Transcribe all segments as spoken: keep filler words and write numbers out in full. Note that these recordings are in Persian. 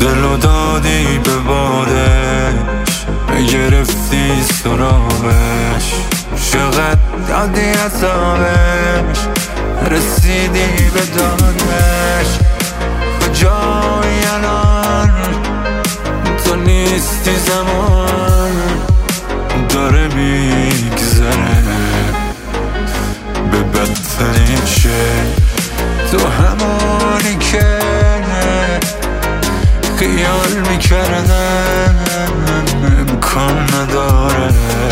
دلو دادی به بادش، بگرفتی سراغش، چقدر دادی عذابش، رسیدی به دادش. کجایی الان تو نیستی، زمان داره میگذره به بدترین شکل. تو همونی که خیال میکردم امکان نداره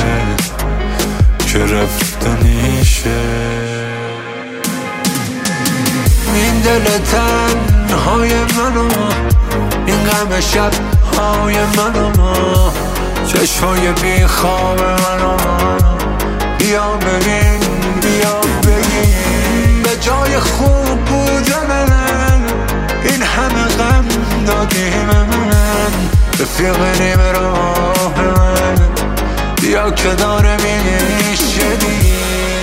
که رفتنیشه. این دل تنهای منو، این غم شبهای منو، چشمای بیخواب منو، بیا ببین بیا بگین به جای خوب بودن این همه غم دادی من، رفیق به راه من، بیا که داره میشدی.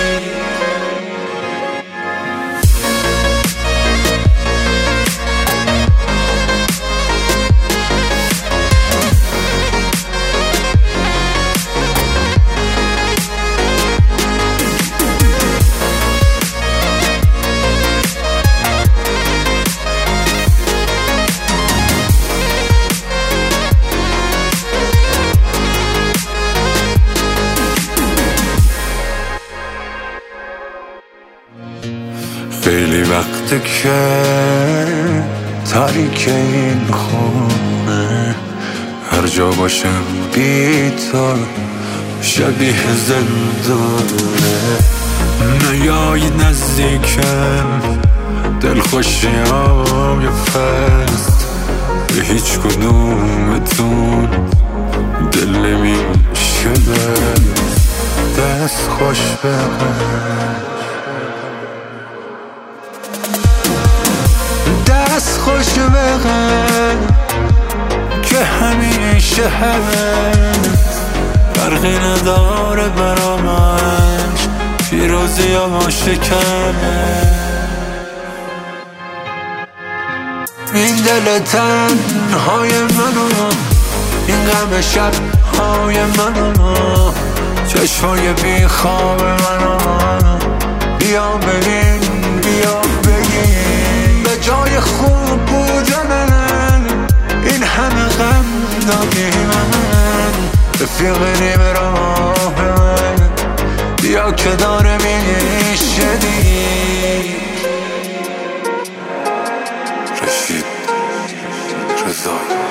خیلی وقته که تاریک این خونه، هر جا باشم بی تو شبیه زندونه. نیایی نزدیکم دلخوشی های فست، به هیچ کدومتون دل نمیشه دست خوش بقید، دست خوش بغن که همیشه همه فرقی نداره برامش، پیروزی یا شکنه. این دل تنهای منو، این غم شبهای منو، چشمای بیخواب منو، بیا ببین بیا بگین به جای خوب بودن این همه غم دادی من، رفیق به راه من، بیا که داره میشدی. رشید رضایی